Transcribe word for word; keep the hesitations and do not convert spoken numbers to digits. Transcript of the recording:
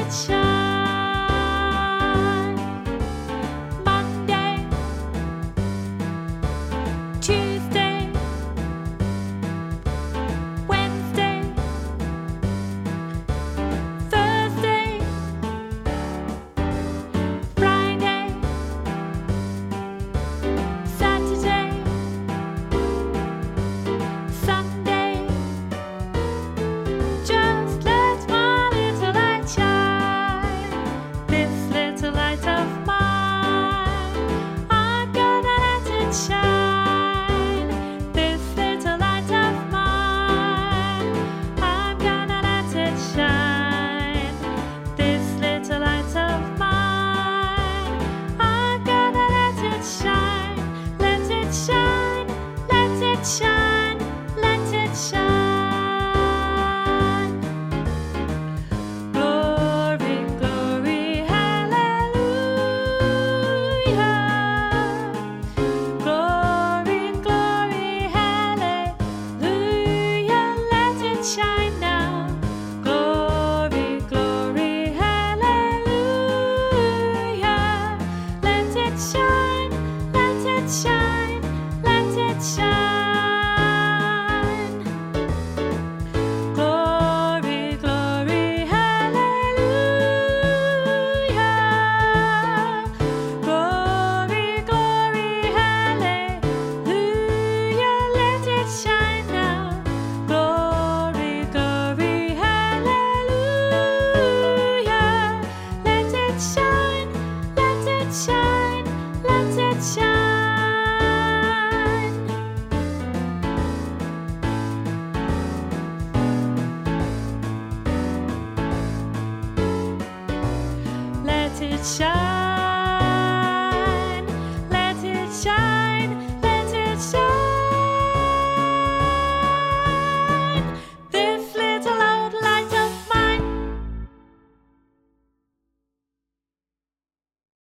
it shine. Monday, Tuesday, Wednesday, Thursday, Friday, Saturday, Sunday. Just let my little light shine. This little light of mine, I'm gonna let it shine. This little light of mine, I'm gonna let it shine. This little light of mine, I'm gonna let it shine. Let it shine, let it shine, let it shine. Glory, glory, hallelujah. Glory, glory, hallelujah. Let it shine now. Glory, glory, hallelujah. Let it shine, let it shine, let it shine. Glory, glory, hallelujah. Glory, glory, hallelujah. Let it shine now. Glory, glory, hallelujah. Let it shine, let it shine, let it shine. Let it shine.